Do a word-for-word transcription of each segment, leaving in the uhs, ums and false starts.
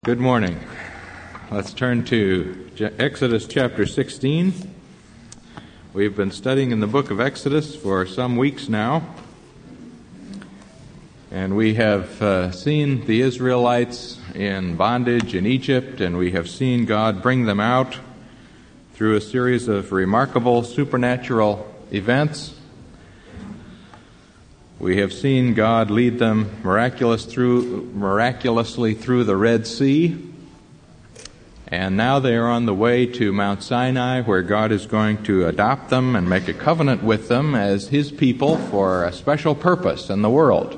Good morning. Let's turn to Exodus chapter sixteen. We've been studying in the book of Exodus for some weeks now, and we have uh, seen the Israelites in bondage in Egypt, and we have seen God bring them out through a series of remarkable supernatural events. We have seen God lead them miraculous through, miraculously through the Red Sea. And now they are on the way to Mount Sinai, where God is going to adopt them and make a covenant with them as His people for a special purpose in the world.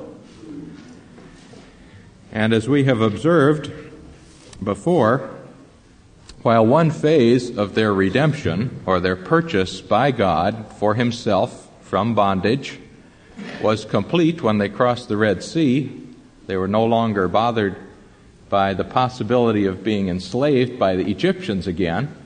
And as we have observed before, while one phase of their redemption, or their purchase by God for Himself from bondage, was complete when they crossed the Red Sea, they were no longer bothered by the possibility of being enslaved by the Egyptians again.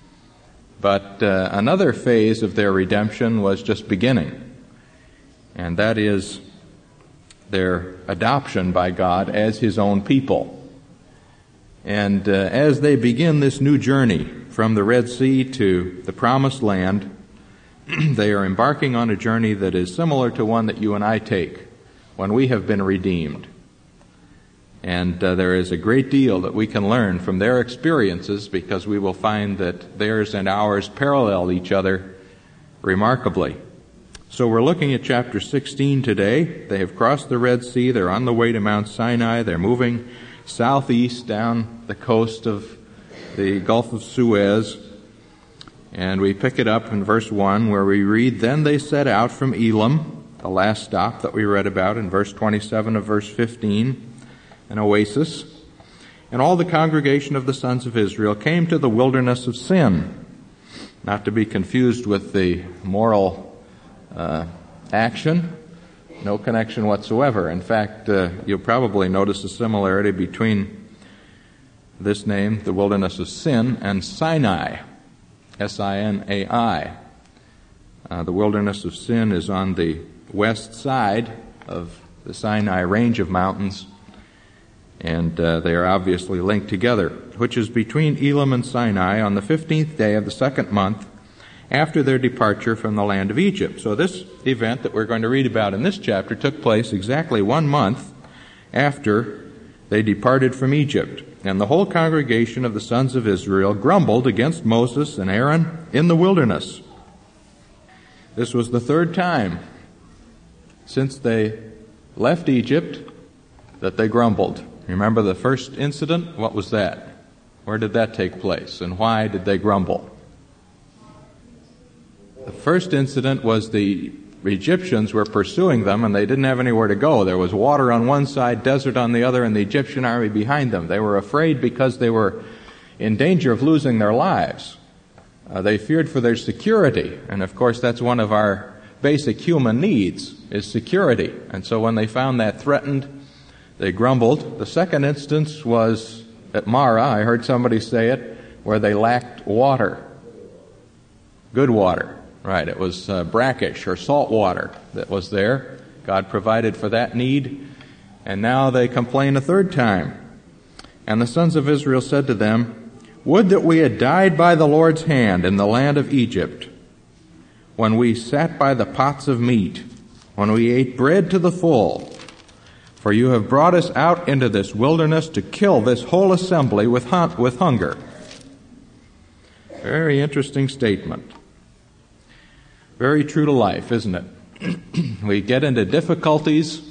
But uh, another phase of their redemption was just beginning, and that is their adoption by God as His own people. And uh, as they begin this new journey from the Red Sea to the Promised Land, they are embarking on a journey that is similar to one that you and I take when we have been redeemed. And uh, there is a great deal that we can learn from their experiences, because we will find that theirs and ours parallel each other remarkably. So we're looking at chapter sixteen today. They have crossed the Red Sea. They're on the way to Mount Sinai. They're moving southeast down the coast of the Gulf of Suez. And we pick it up in verse one, where we read, "Then they set out from Elim," the last stop that we read about in verse twenty-seven of verse fifteen, an oasis. "And all the congregation of the sons of Israel came to the wilderness of Sin," not to be confused with the moral uh, action, no connection whatsoever. In fact, uh, you'll probably notice a similarity between this name, the wilderness of Sin, and Sinai. S I N A I. Uh, the wilderness of Sin is on the west side of the Sinai range of mountains, and uh, they are obviously linked together, which is between Elim and Sinai on the fifteenth day of the second month after their departure from the land of Egypt. So this event that we're going to read about in this chapter took place exactly one month after they departed from Egypt. "And the whole congregation of the sons of Israel grumbled against Moses and Aaron in the wilderness." This was the third time since they left Egypt that they grumbled. Remember the first incident? What was that? Where did that take place? And why did they grumble? The first incident was the Egyptians were pursuing them, and they didn't have anywhere to go. There was water on one side, desert on the other, and the Egyptian army behind them. They were afraid because they were in danger of losing their lives. Uh, they feared for their security, and of course that's one of our basic human needs, is security. And so when they found that threatened, they grumbled. The second instance was at Marah, I heard somebody say it, where they lacked water. Good water. Right, it was uh, brackish or salt water that was there. God provided for that need, and now they complain a third time. "And the sons of Israel said to them, 'Would that we had died by the Lord's hand in the land of Egypt, when we sat by the pots of meat, when we ate bread to the full. For you have brought us out into this wilderness to kill this whole assembly with hun- with hunger.'" Very interesting statement. Very true to life, isn't it? We get into difficulties,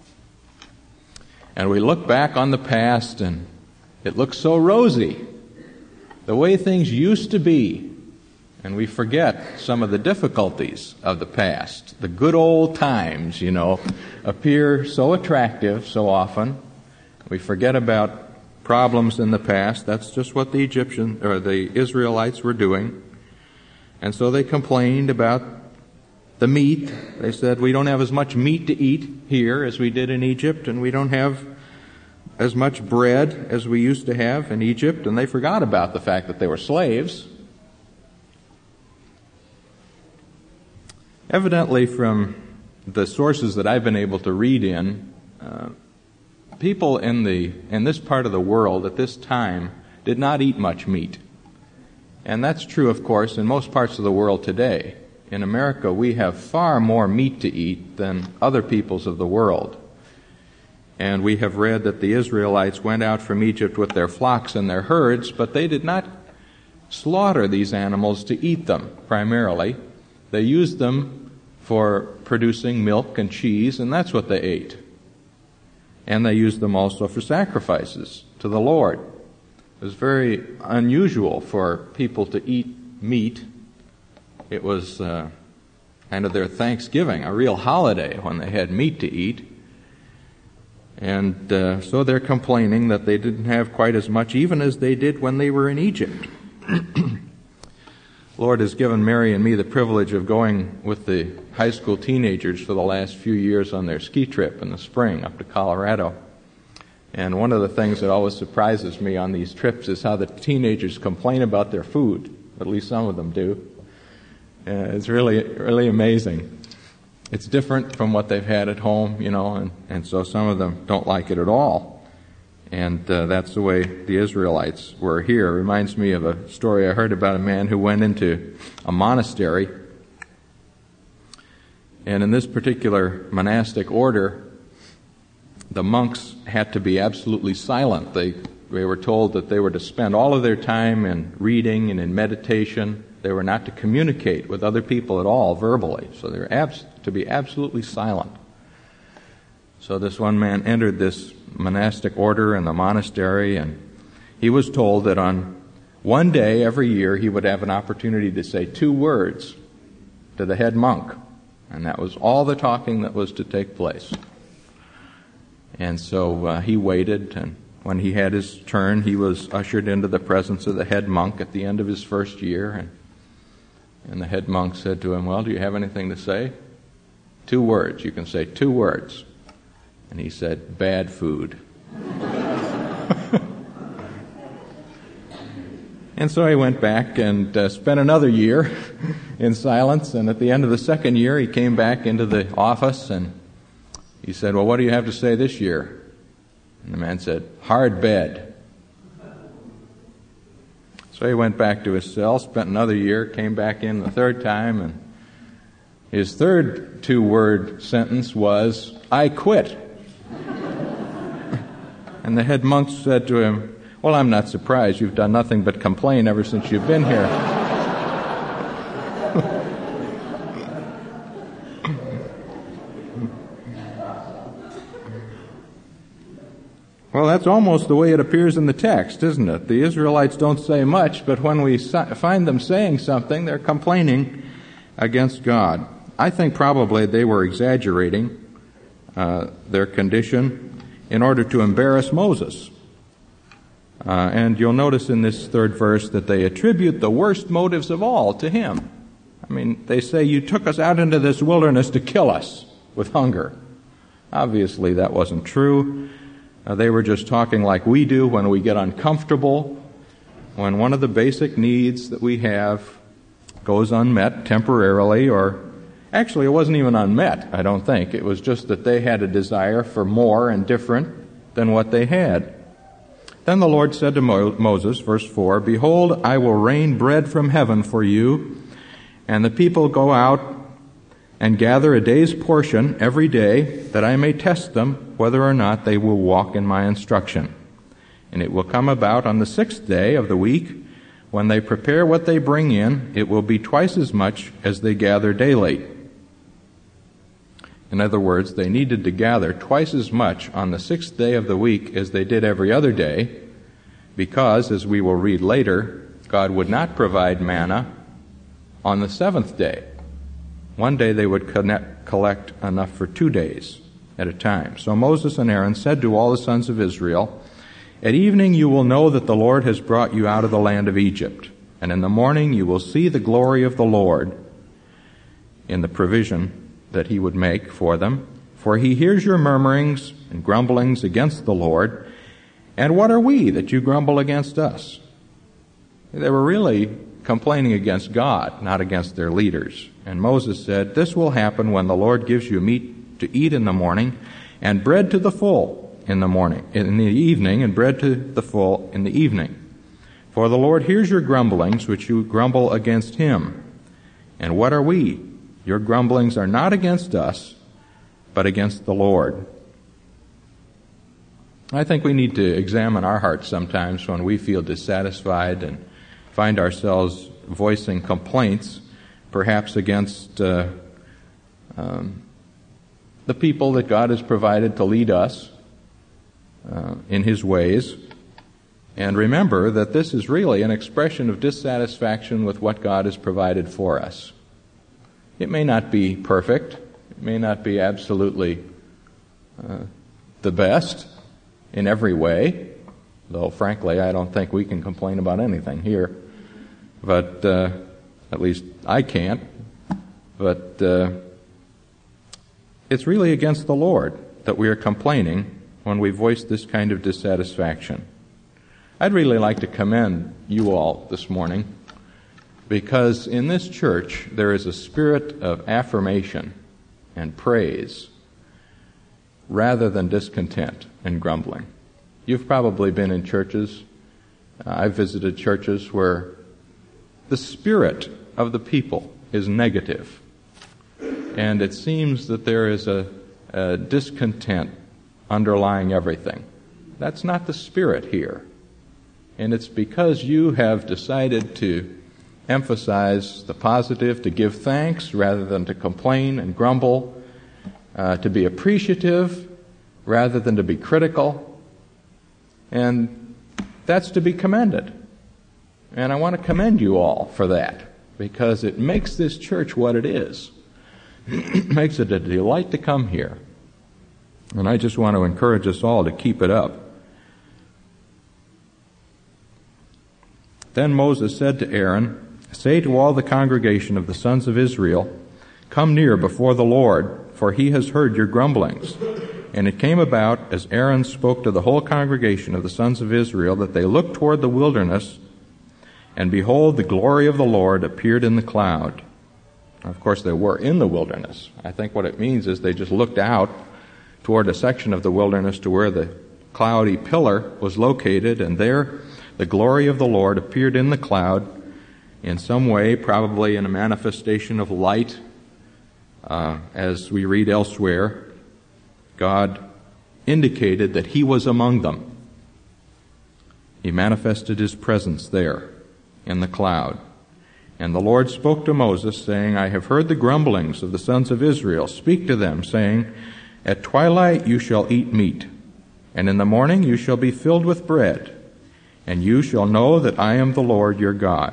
and we look back on the past, and it looks so rosy, the way things used to be, and we forget some of the difficulties of the past. The good old times, you know, appear so attractive so often. We forget about problems in the past. That's just what the Egyptians or the Israelites were doing. And so they complained about the meat. They said, "We don't have as much meat to eat here as we did in Egypt, and we don't have as much bread as we used to have in Egypt." And they forgot about the fact that they were slaves. Evidently, from the sources that I've been able to read in, uh, people in the in this part of the world at this time did not eat much meat. And that's true, of course, in most parts of the world today. In America, we have far more meat to eat than other peoples of the world. And we have read that the Israelites went out from Egypt with their flocks and their herds, but they did not slaughter these animals to eat them, primarily. They used them for producing milk and cheese, and that's what they ate. And they used them also for sacrifices to the Lord. It was very unusual for people to eat meat. It was uh, kind of their Thanksgiving, a real holiday when they had meat to eat. And uh, so they're complaining that they didn't have quite as much even as they did when they were in Egypt. Lord has given Mary and me the privilege of going with the high school teenagers for the last few years on their ski trip in the spring up to Colorado. And one of the things that always surprises me on these trips is how the teenagers complain about their food. At least some of them do. Uh, it's really, really amazing. It's different from what they've had at home, you know, and, and so some of them don't like it at all. And uh, that's the way the Israelites were here. It reminds me of a story I heard about a man who went into a monastery. And in this particular monastic order, the monks had to be absolutely silent. They, they were told that they were to spend all of their time in reading and in meditation. They were not to communicate with other people at all verbally. So they were abs- to be absolutely silent. So this one man entered this monastic order in the monastery, and he was told that on one day every year he would have an opportunity to say two words to the head monk. And that was all the talking that was to take place. And so uh, he waited, and when he had his turn, he was ushered into the presence of the head monk at the end of his first year. And, and the head monk said to him, "Well, do you have anything to say?" Two words. You can say two words. And he said, "Bad food." And so he went back and uh, spent another year in silence. And at the end of the second year, he came back into the office and he said, "Well, what do you have to say this year?" And the man said, "Hard bed." So he went back to his cell, spent another year, came back in the third time, and his third two-word sentence was, "I quit." And the head monk said to him, "Well, I'm not surprised. You've done nothing but complain ever since you've been here." Well, that's almost the way it appears in the text, isn't it? The Israelites don't say much, but when we find them saying something, they're complaining against God. I think probably they were exaggerating uh, their condition in order to embarrass Moses. Uh, and you'll notice in this third verse that they attribute the worst motives of all to him. I mean, they say, "You took us out into this wilderness to kill us with hunger." Obviously, that wasn't true. Uh, they were just talking like we do when we get uncomfortable, when one of the basic needs that we have goes unmet temporarily, or actually it wasn't even unmet, I don't think. It was just that they had a desire for more and different than what they had. Then the Lord said to Mo- Moses, verse four, "Behold, I will rain bread from heaven for you, and the people go out and gather a day's portion every day, that I may test them whether or not they will walk in my instruction. And it will come about on the sixth day of the week, when they prepare what they bring in, it will be twice as much as they gather daily." In other words, they needed to gather twice as much on the sixth day of the week as they did every other day, because, as we will read later, God would not provide manna on the seventh day. One day they would connect, collect enough for two days at a time. So Moses and Aaron said to all the sons of Israel, "At evening you will know that the Lord has brought you out of the land of Egypt, and in the morning you will see the glory of the Lord," in the provision that he would make for them. "For he hears your murmurings and grumblings against the Lord. And what are we that you grumble against us?" They were really complaining against God, not against their leaders. And Moses said, "This will happen when the Lord gives you meat to eat in the morning, and bread to the full, in the morning, in the evening, and bread to the full in the evening. For the Lord hears your grumblings, which you grumble against him. And what are we? Your grumblings are not against us, but against the Lord. I think we need to examine our hearts sometimes when we feel dissatisfied and find ourselves voicing complaints, perhaps against uh, um, the people that God has provided to lead us uh, in his ways. And remember that this is really an expression of dissatisfaction with what God has provided for us. It may not be perfect. It may not be absolutely uh, the best in every way, though frankly I don't think we can complain about anything here. But uh, at least I can't. But uh, it's really against the Lord that we are complaining when we voice this kind of dissatisfaction. I'd really like to commend you all this morning, because in this church there is a spirit of affirmation and praise rather than discontent and grumbling. You've probably been in churches, uh, I've visited churches where the spirit of the people is negative, and it seems that there is a, a discontent underlying everything. That's not the spirit here. And it's because you have decided to emphasize the positive, to give thanks rather than to complain and grumble, uh, to be appreciative rather than to be critical. And that's to be commended. And I want to commend you all for that, because it makes this church what it is. It makes it a delight to come here. And I just want to encourage us all to keep it up. Then Moses said to Aaron, "Say to all the congregation of the sons of Israel, 'Come near before the Lord, for he has heard your grumblings.' And it came about, as Aaron spoke to the whole congregation of the sons of Israel, that they looked toward the wilderness, and behold, the glory of the Lord appeared in the cloud." Of course, they were in the wilderness. I think what it means is they just looked out toward a section of the wilderness to where the cloudy pillar was located, and there the glory of the Lord appeared in the cloud in some way, probably in a manifestation of light. Uh, as we read elsewhere, God indicated that he was among them. He manifested his presence there in the cloud. And the Lord spoke to Moses, saying, "I have heard the grumblings of the sons of Israel. Speak to them, saying, At twilight you shall eat meat, and in the morning you shall be filled with bread, and you shall know that I am the Lord your God."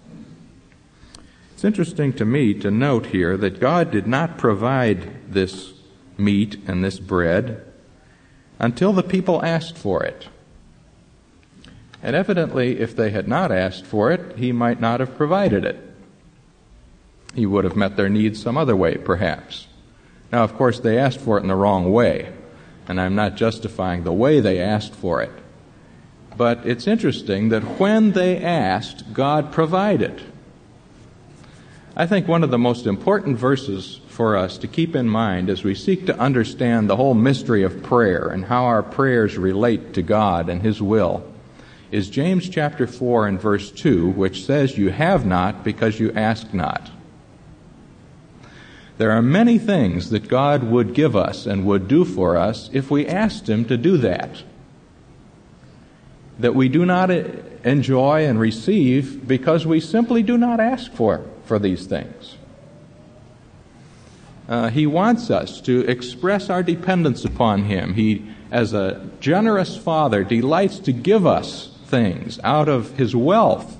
It's interesting to me to note here that God did not provide this meat and this bread until the people asked for it. And evidently, if they had not asked for it, he might not have provided it. He would have met their needs some other way, perhaps. Now, of course, they asked for it in the wrong way, and I'm not justifying the way they asked for it. But it's interesting that when they asked, God provided. I think one of the most important verses for us to keep in mind as we seek to understand the whole mystery of prayer and how our prayers relate to God and his will is James chapter four and verse two, which says, "You have not because you ask not." There are many things that God would give us and would do for us if we asked him to do that, that we do not enjoy and receive because we simply do not ask for, for these things. Uh, he wants us to express our dependence upon him. He, as a generous father, delights to give us things out of his wealth.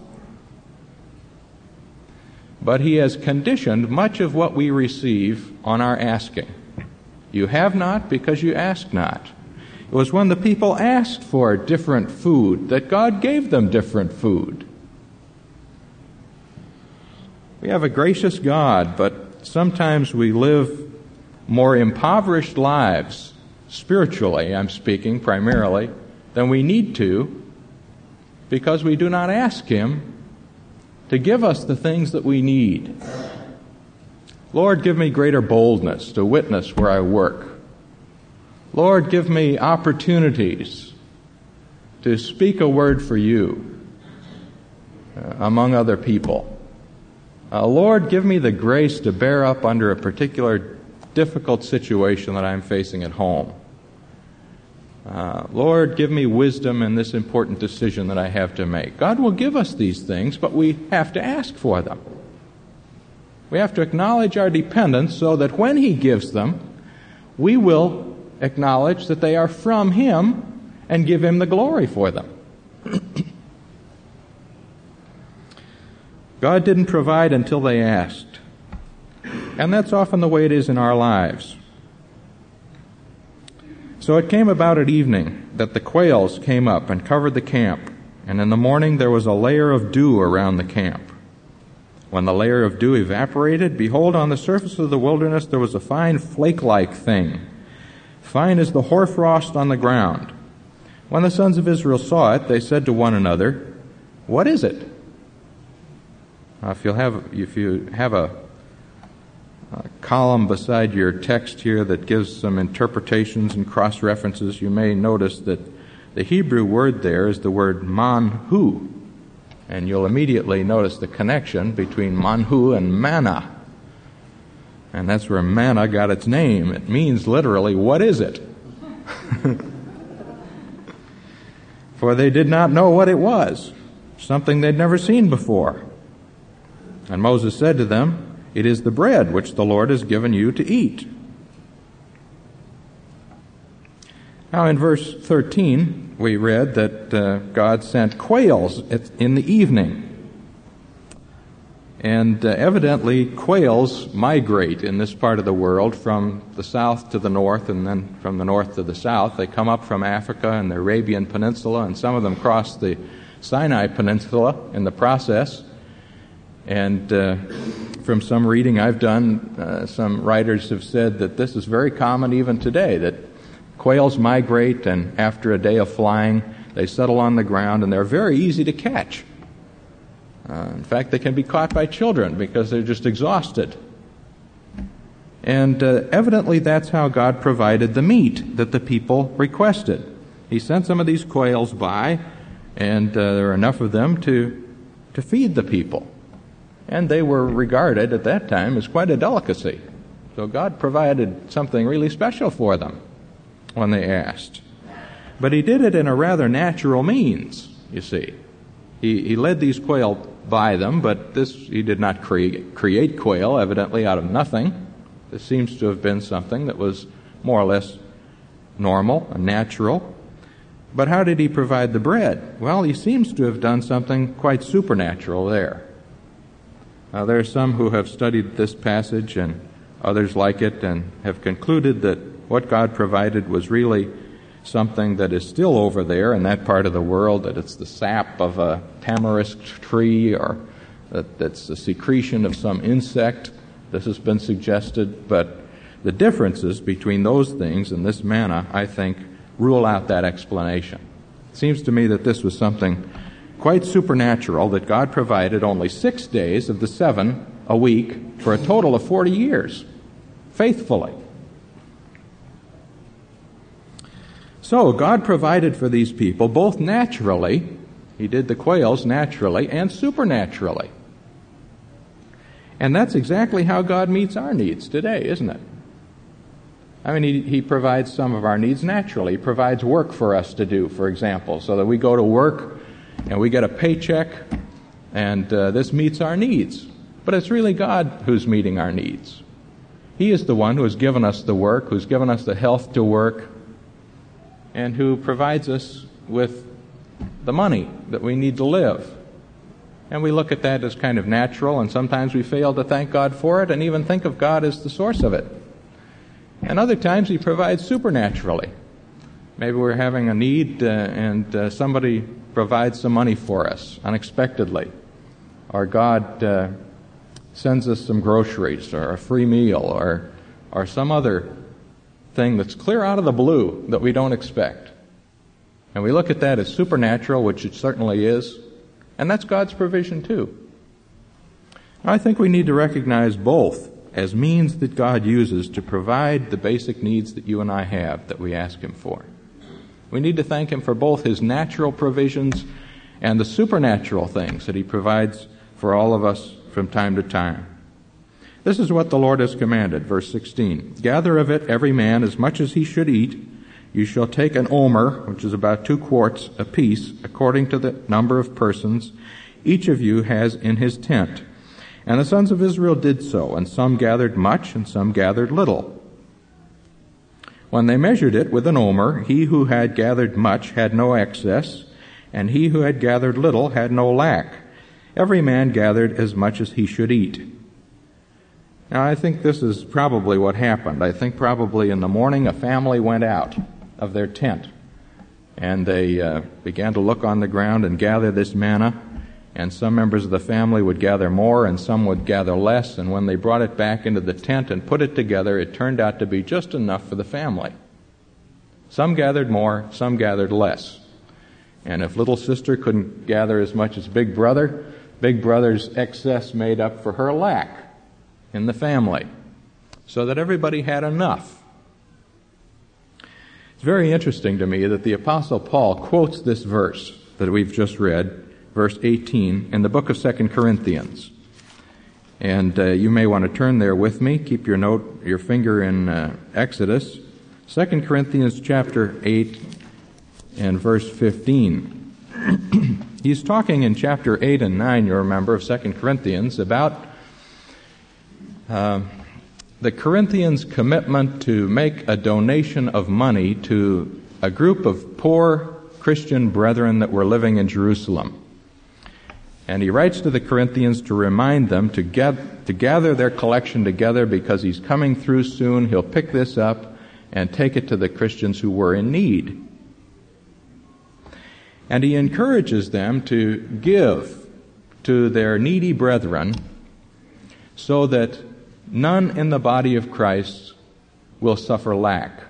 But he has conditioned much of what we receive on our asking. You have not because you ask not. It was when the people asked for different food that God gave them different food. We have a gracious God, but sometimes we live more impoverished lives, spiritually, I'm speaking primarily, than we need to, because we do not ask him to give us the things that we need. Lord, give me greater boldness to witness where I work. Lord, give me opportunities to speak a word for you uh, among other people. Uh, Lord, give me the grace to bear up under a particular difficult situation that I'm facing at home. Uh, Lord, give me wisdom in this important decision that I have to make. God will give us these things, but we have to ask for them. We have to acknowledge our dependence so that when He gives them, we will acknowledge that they are from Him and give Him the glory for them. God didn't provide until they asked. And that's often the way it is in our lives. So it came about at evening that the quails came up and covered the camp, and in the morning there was a layer of dew around the camp. When the layer of dew evaporated, behold, on the surface of the wilderness there was a fine flake-like thing, fine as the hoarfrost on the ground. When the sons of Israel saw it, they said to one another, "What is it?" Now, if you'll have, if you have a A column beside your text here that gives some interpretations and cross-references, you may notice that the Hebrew word there is the word manhu. And you'll immediately notice the connection between manhu and manna. And that's where manna got its name. It means literally, what is it? For they did not know what it was, something they'd never seen before. And Moses said to them, "It is the bread which the Lord has given you to eat." Now in verse thirteen, we read that uh, God sent quails in the evening. And uh, evidently quails migrate in this part of the world from the south to the north and then from the north to the south. They come up from Africa and the Arabian Peninsula, and some of them cross the Sinai Peninsula in the process. And uh, from some reading I've done, uh, some writers have said that this is very common even today, that quails migrate and after a day of flying, they settle on the ground and they're very easy to catch. Uh, in fact, they can be caught by children because they're just exhausted. And uh, evidently that's how God provided the meat that the people requested. He sent some of these quails by, and uh, there were enough of them to, to feed the people. And they were regarded at that time as quite a delicacy. So God provided something really special for them when they asked. But He did it in a rather natural means, you see. He, he led these quail by them, but this He did not create, create quail, evidently out of nothing. This seems to have been something that was more or less normal and natural. But how did He provide the bread? Well, He seems to have done something quite supernatural there. Now, there are some who have studied this passage and others like it and have concluded that what God provided was really something that is still over there in that part of the world, that it's the sap of a tamarisk tree or that that's the secretion of some insect. This has been suggested, but the differences between those things and this manna, I think, rule out that explanation. It seems to me that this was something quite supernatural, that God provided only six days of the seven a week for a total of forty years, faithfully. So God provided for these people both naturally, He did the quails naturally, and supernaturally. And that's exactly how God meets our needs today, isn't it? I mean, he, he provides some of our needs naturally. He provides work for us to do, for example, so that we go to work and we get a paycheck, and uh, this meets our needs. But it's really God who's meeting our needs. He is the one who has given us the work, who's given us the health to work, and who provides us with the money that we need to live. And we look at that as kind of natural, and sometimes we fail to thank God for it and even think of God as the source of it. And other times He provides supernaturally. Maybe we're having a need uh, and uh, somebody provides some money for us unexpectedly. Or God uh, sends us some groceries or a free meal or, or some other thing that's clear out of the blue that we don't expect. And we look at that as supernatural, which it certainly is, and that's God's provision too. I think we need to recognize both as means that God uses to provide the basic needs that you and I have that we ask Him for. We need to thank Him for both His natural provisions and the supernatural things that He provides for all of us from time to time. This is what the Lord has commanded, verse sixteen. Gather of it every man as much as he should eat. You shall take an omer, which is about two quarts apiece, according to the number of persons each of you has in his tent. And the sons of Israel did so, and some gathered much, and some gathered little. When they measured it with an omer, he who had gathered much had no excess, and he who had gathered little had no lack. Every man gathered as much as he should eat. Now, I think this is probably what happened. I think probably in the morning a family went out of their tent, and they uh, began to look on the ground and gather this manna. And some members of the family would gather more and some would gather less, and when they brought it back into the tent and put it together, it turned out to be just enough for the family. Some gathered more, some gathered less. And if little sister couldn't gather as much as big brother, big brother's excess made up for her lack in the family, so that everybody had enough. It's very interesting to me that the Apostle Paul quotes this verse that we've just read, verse eighteen, in the book of Second Corinthians. And uh, you may want to turn there with me. Keep your note, your finger in uh, Exodus. Second Corinthians chapter eight and verse fifteen. He's talking in chapter eight and nine, you remember, of Second Corinthians about uh, the Corinthians' commitment to make a donation of money to a group of poor Christian brethren that were living in Jerusalem. And he writes to the Corinthians to remind them to, get, to gather their collection together because he's coming through soon. He'll pick this up and take it to the Christians who were in need. And he encourages them to give to their needy brethren so that none in the body of Christ will suffer lack.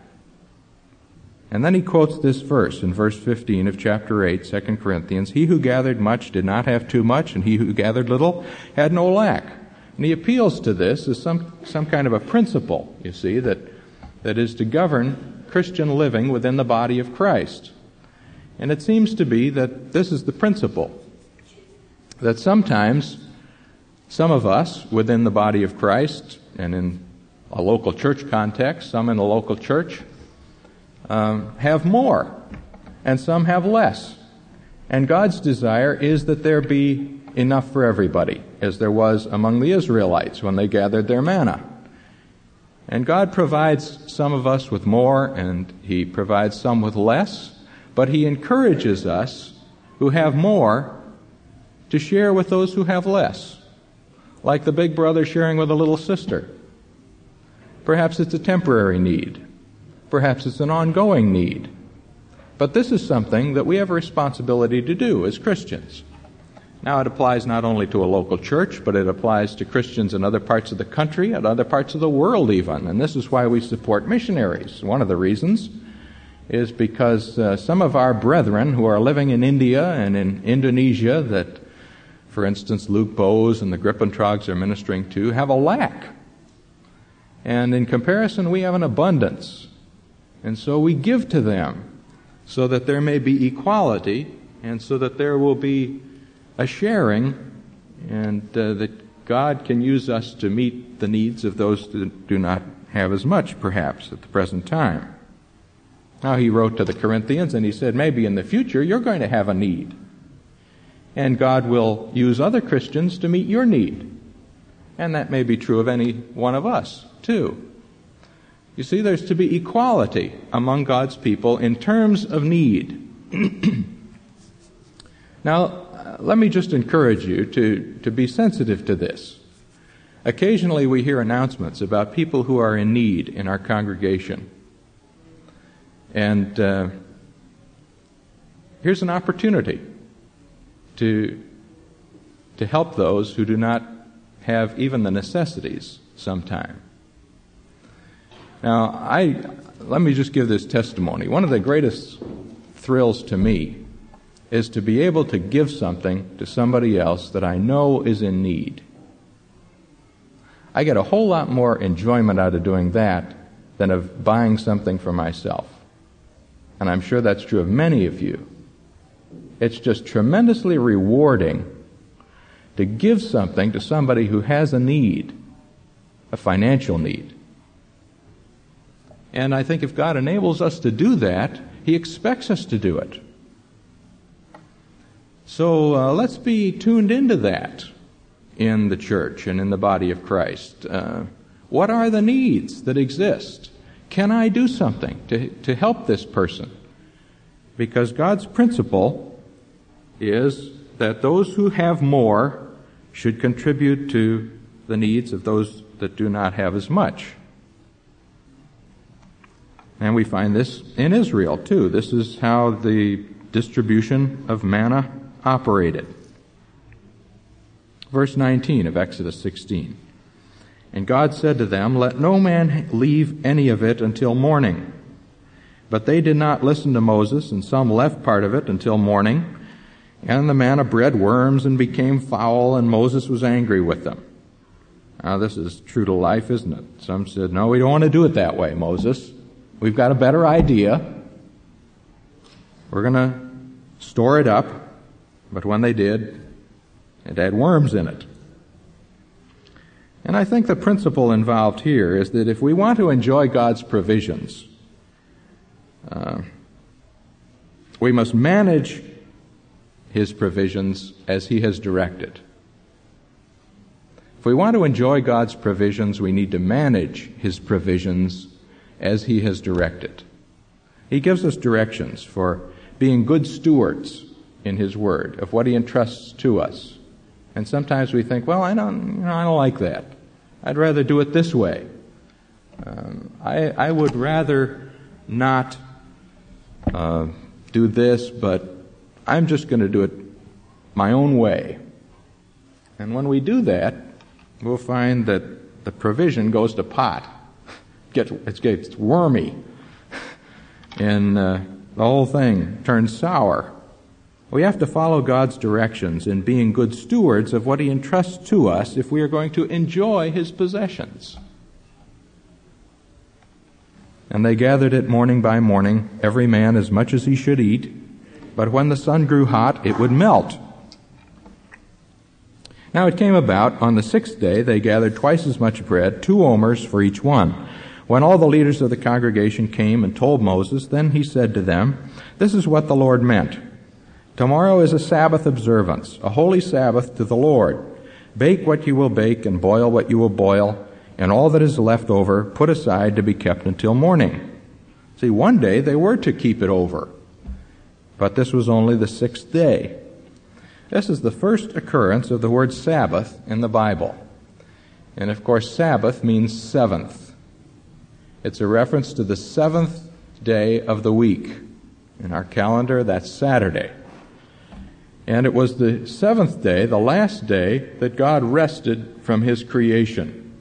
And then he quotes this verse in verse fifteen of chapter eight, Second Corinthians. He who gathered much did not have too much, and he who gathered little had no lack. And he appeals to this as some, some kind of a principle, you see, that, that is to govern Christian living within the body of Christ. And it seems to be that this is the principle, that sometimes some of us within the body of Christ, and in a local church context, some in a local church, Um, have more, and some have less. And God's desire is that there be enough for everybody, as there was among the Israelites when they gathered their manna. And God provides some of us with more, and He provides some with less, but He encourages us who have more to share with those who have less, like the big brother sharing with a little sister. Perhaps it's a temporary need. Perhaps it's an ongoing need. But this is something that we have a responsibility to do as Christians. Now, it applies not only to a local church, but it applies to Christians in other parts of the country and other parts of the world even. And this is why we support missionaries. One of the reasons is because uh, some of our brethren who are living in India and in Indonesia that, for instance, Luke Bowes and the Grippentrogs are ministering to, have a lack. And in comparison, we have an abundance. And so we give to them so that there may be equality and so that there will be a sharing and uh, that God can use us to meet the needs of those that do not have as much, perhaps, at the present time. Now, he wrote to the Corinthians and he said, maybe in the future you're going to have a need. And God will use other Christians to meet your need. And that may be true of any one of us, too. You see, there's to be equality among God's people in terms of need. Now, let me just encourage you to, to be sensitive to this. Occasionally we hear announcements about people who are in need in our congregation. And uh, here's an opportunity to, to help those who do not have even the necessities sometime. Now, I let me just give this testimony. One of the greatest thrills to me is to be able to give something to somebody else that I know is in need. I get a whole lot more enjoyment out of doing that than of buying something for myself. And I'm sure that's true of many of you. It's just tremendously rewarding to give something to somebody who has a need, a financial need. And I think if God enables us to do that, He expects us to do it. So uh, let's be tuned into that in the church and in the body of Christ. Uh, what are the needs that exist? Can I do something to, to help this person? Because God's principle is that those who have more should contribute to the needs of those that do not have as much. And we find this in Israel, too. This is how the distribution of manna operated. Verse nineteen of Exodus sixteen. And God said to them, "Let no man leave any of it until morning." But they did not listen to Moses, and some left part of it until morning. And the manna bred worms and became foul, and Moses was angry with them. Now, this is true to life, isn't it? Some said, "No, we don't want to do it that way, Moses. We've got a better idea. We're going to store it up." But when they did, it had worms in it. And I think the principle involved here is that if we want to enjoy God's provisions, uh, we must manage His provisions as He has directed. If we want to enjoy God's provisions, we need to manage His provisions as He has directed. He gives us directions for being good stewards in His Word of what He entrusts to us. And sometimes we think, well, I don't, you know, I don't like that. I'd rather do it this way. Um, I, I would rather not uh, do this, but I'm just going to do it my own way. And when we do that, we'll find that the provision goes to pot. Gets, it gets wormy. And uh, the whole thing turns sour. We have to follow God's directions in being good stewards of what He entrusts to us if we are going to enjoy His possessions. And they gathered it morning by morning, every man as much as he should eat. But when the sun grew hot, it would melt. Now it came about, on the sixth day, they gathered twice as much bread, two omers for each one. When all the leaders of the congregation came and told Moses, then he said to them, "This is what the Lord meant. Tomorrow is a Sabbath observance, a holy Sabbath to the Lord. Bake what you will bake and boil what you will boil, and all that is left over put aside to be kept until morning." See, one day they were to keep it over, but this was only the sixth day. This is the first occurrence of the word Sabbath in the Bible. And of course, Sabbath means seventh. It's a reference to the seventh day of the week. In our calendar, that's Saturday. And it was the seventh day, the last day, that God rested from His creation.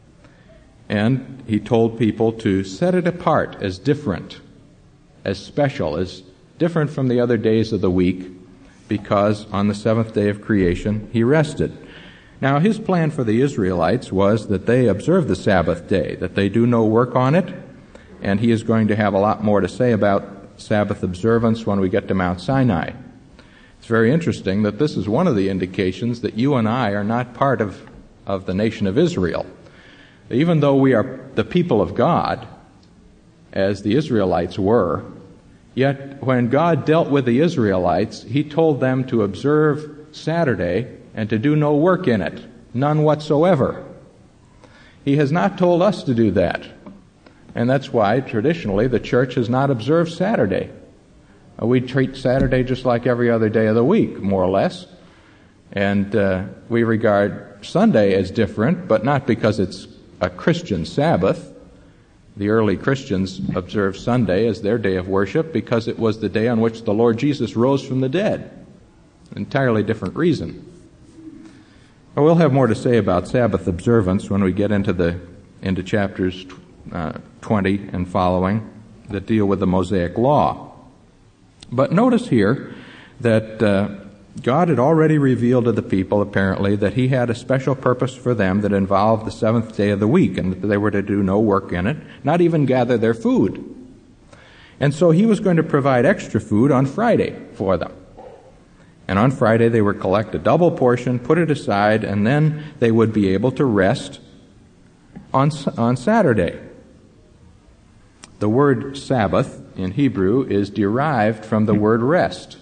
And He told people to set it apart as different, as special, as different from the other days of the week, because on the seventh day of creation, He rested. Now, His plan for the Israelites was that they observe the Sabbath day, that they do no work on it, and He is going to have a lot more to say about Sabbath observance when we get to Mount Sinai. It's very interesting that this is one of the indications that you and I are not part of, of the nation of Israel. Even though we are the people of God, as the Israelites were, yet when God dealt with the Israelites, He told them to observe Saturday and to do no work in it, none whatsoever. He has not told us to do that. And that's why, traditionally, the church has not observed Saturday. We treat Saturday just like every other day of the week, more or less. And uh, we regard Sunday as different, but not because it's a Christian Sabbath. The early Christians observed Sunday as their day of worship because it was the day on which the Lord Jesus rose from the dead. An entirely different reason. But we'll have more to say about Sabbath observance when we get into the into chapters uh, twenty and following that deal with the Mosaic Law. But notice here that uh, God had already revealed to the people, apparently, that he had a special purpose for them that involved the seventh day of the week, and that they were to do no work in it, not even gather their food. And so he was going to provide extra food on Friday for them. And on Friday they would collect a double portion, put it aside, and then they would be able to rest on, on Saturday. The word Sabbath in Hebrew is derived from the word rest.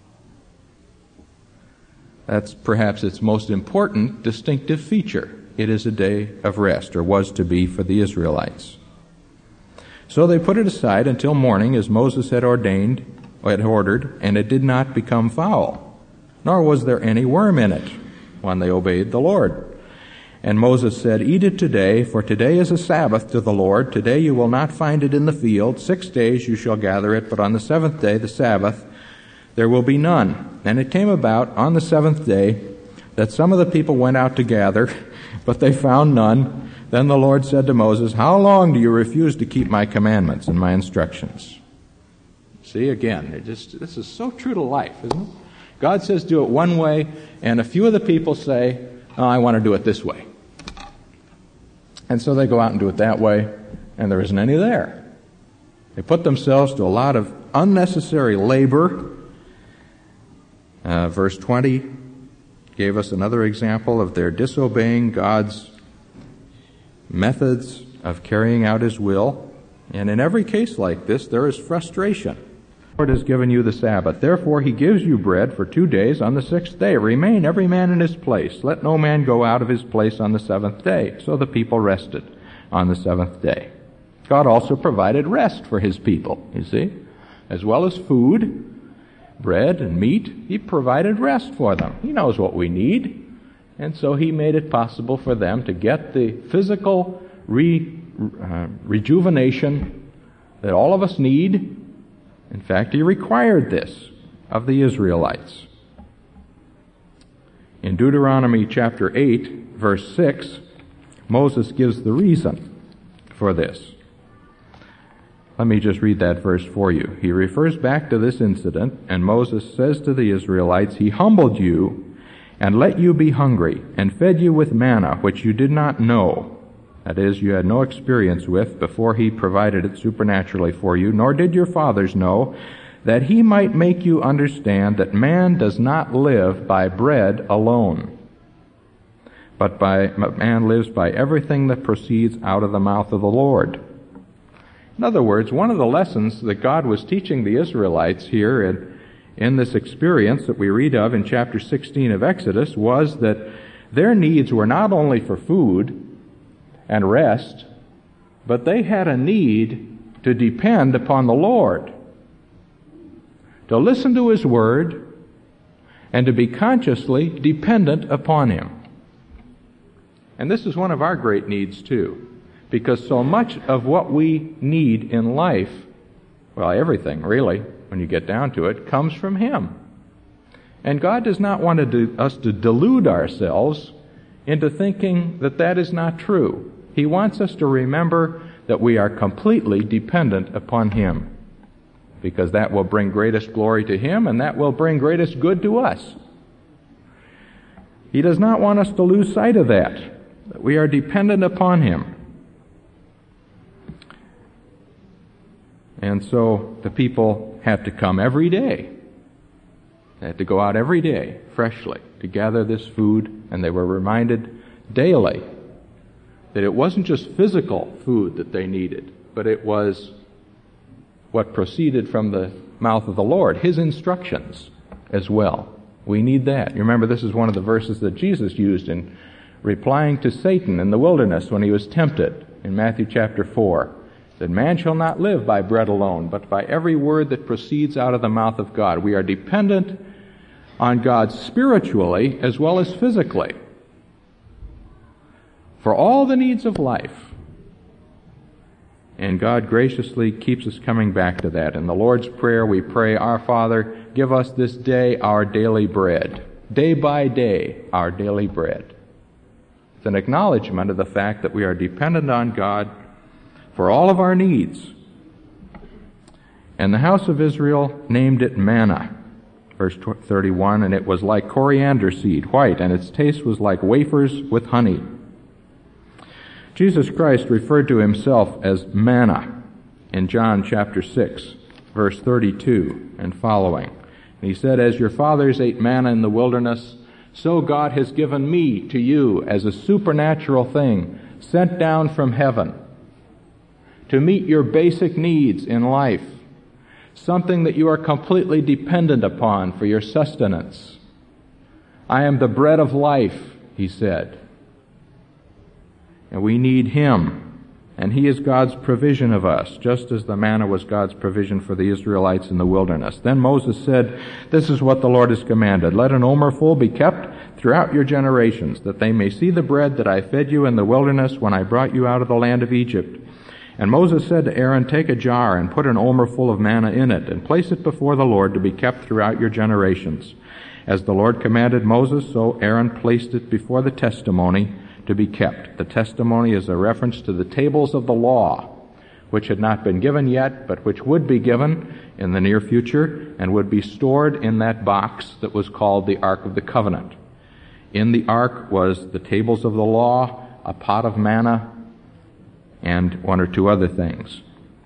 That's perhaps its most important distinctive feature. It is a day of rest, or was to be for the Israelites. So they put it aside until morning, as Moses had ordained, had ordered, and it did not become foul, nor was there any worm in it when they obeyed the Lord. And Moses said, "Eat it today, for today is a Sabbath to the Lord. Today you will not find it in the field. Six days you shall gather it, but on the seventh day, the Sabbath, there will be none." And it came about on the seventh day that some of the people went out to gather, but they found none. Then the Lord said to Moses, "How long do you refuse to keep my commandments and my instructions?" See, again, it just, this is so true to life, isn't it? God says do it one way, and a few of the people say, "Oh, I want to do it this way." And so they go out and do it that way, and there isn't any there. They put themselves to a lot of unnecessary labor. Uh, verse twenty gave us another example of their disobeying God's methods of carrying out his will. And in every case like this, there is frustration. The Lord has given you the Sabbath. Therefore he gives you bread for two days. On the sixth day remain every man in his place. Let no man go out of his place on the seventh day. So the people rested on the seventh day. God also provided rest for his people, you see. As well as food, bread and meat, he provided rest for them. He knows what we need. And so he made it possible for them to get the physical re, uh, rejuvenation that all of us need. In fact, he required this of the Israelites. In Deuteronomy chapter eight, verse six, Moses gives the reason for this. Let me just read that verse for you. He refers back to this incident, and Moses says to the Israelites, "He humbled you and let you be hungry, and fed you with manna, which you did not know." That is, you had no experience with before he provided it supernaturally for you, nor did your fathers know, that he might make you understand that man does not live by bread alone, but by man lives by everything that proceeds out of the mouth of the Lord. In other words, one of the lessons that God was teaching the Israelites here in, in this experience that we read of in chapter sixteen of Exodus was that their needs were not only for food and rest, but they had a need to depend upon the Lord, to listen to his word, and to be consciously dependent upon him. And this is one of our great needs too, because so much of what we need in life, well, everything really, when you get down to it, comes from him. And God does not want to do, us to delude ourselves into thinking that that is not true. He wants us to remember that we are completely dependent upon him, because that will bring greatest glory to him, and that will bring greatest good to us. He does not want us to lose sight of that, that we are dependent upon him. And so the people had to come every day. They had to go out every day, freshly, to gather this food, and they were reminded daily that it wasn't just physical food that they needed, but it was what proceeded from the mouth of the Lord, his instructions as well. We need that. You remember, this is one of the verses that Jesus used in replying to Satan in the wilderness when he was tempted in Matthew chapter four. That man shall not live by bread alone, but by every word that proceeds out of the mouth of God. We are dependent on God spiritually as well as physically for all the needs of life. And God graciously keeps us coming back to that. In the Lord's Prayer we pray, "Our Father, give us this day our daily bread." Day by day, our daily bread. It's an acknowledgement of the fact that we are dependent on God for all of our needs. And the house of Israel named it manna, Verse thirty-one, and it was like coriander seed, white, and its taste was like wafers with honey. Jesus Christ referred to himself as manna in John chapter six, verse thirty-two and following. And he said, as your fathers ate manna in the wilderness, so God has given me to you as a supernatural thing sent down from heaven to meet your basic needs in life, something that you are completely dependent upon for your sustenance. I am the bread of life, he said. And we need him. And he is God's provision of us, just as the manna was God's provision for the Israelites in the wilderness. Then Moses said, this is what the Lord has commanded. Let an omer full be kept throughout your generations, that they may see the bread that I fed you in the wilderness when I brought you out of the land of Egypt. And Moses said to Aaron, take a jar and put an omer full of manna in it, and place it before the Lord to be kept throughout your generations. As the Lord commanded Moses, so Aaron placed it before the testimony to be kept. The testimony is a reference to the tables of the law, which had not been given yet, but which would be given in the near future, and would be stored in that box that was called the Ark of the Covenant. In the ark was the tables of the law, a pot of manna, and one or two other things.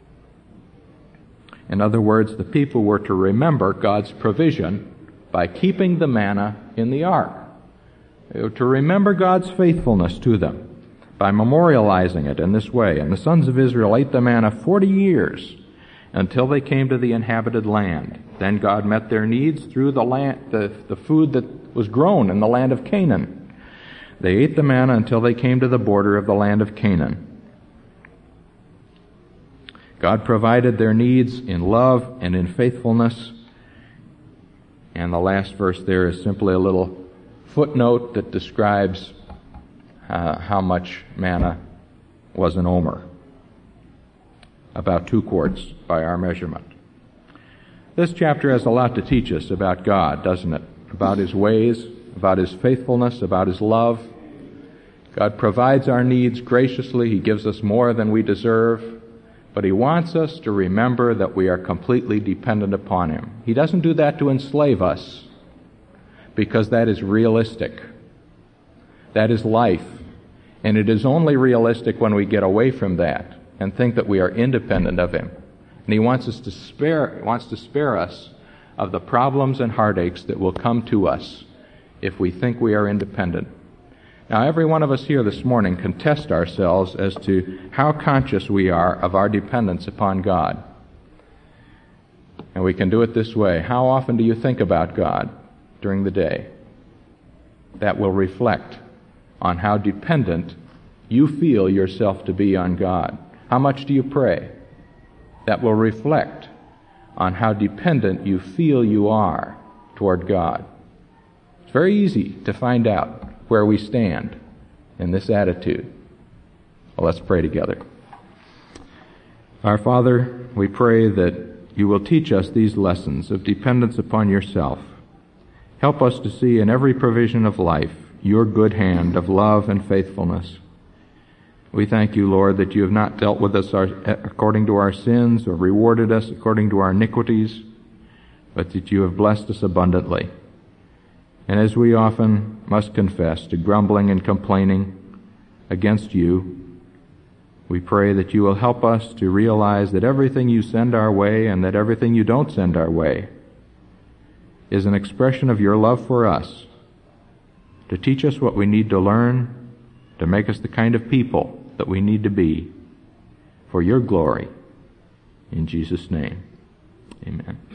In other words, the people were to remember God's provision by keeping the manna in the ark. They were to remember God's faithfulness to them by memorializing it in this way. And the sons of Israel ate the manna forty years until they came to the inhabited land. Then God met their needs through the land, the, the food that was grown in the land of Canaan. They ate the manna until they came to the border of the land of Canaan. God provided their needs in love and in faithfulness. And the last verse there is simply a little footnote that describes uh, how much manna was an omer. About two quarts by our measurement. This chapter has a lot to teach us about God, doesn't it? About his ways, about his faithfulness, about his love. God provides our needs graciously. He gives us more than we deserve. But he wants us to remember that we are completely dependent upon him. He doesn't do that to enslave us, because that is realistic. That is life. And it is only realistic when we get away from that and think that we are independent of him. And he wants us to spare, wants to spare us of the problems and heartaches that will come to us if we think we are independent. Now, every one of us here this morning can test ourselves as to how conscious we are of our dependence upon God. And we can do it this way. How often do you think about God during the day? That will reflect on how dependent you feel yourself to be on God. How much do you pray? That will reflect on how dependent you feel you are toward God. It's very easy to find out where we stand in this attitude. Well, let's pray together. Our Father, we pray that you will teach us these lessons of dependence upon yourself. Help us to see in every provision of life your good hand of love and faithfulness. We thank you, Lord, that you have not dealt with us our, according to our sins or rewarded us according to our iniquities, but that you have blessed us abundantly. And as we often must confess to grumbling and complaining against you, we pray that you will help us to realize that everything you send our way and that everything you don't send our way is an expression of your love for us, to teach us what we need to learn, to make us the kind of people that we need to be for your glory. In Jesus' name, amen.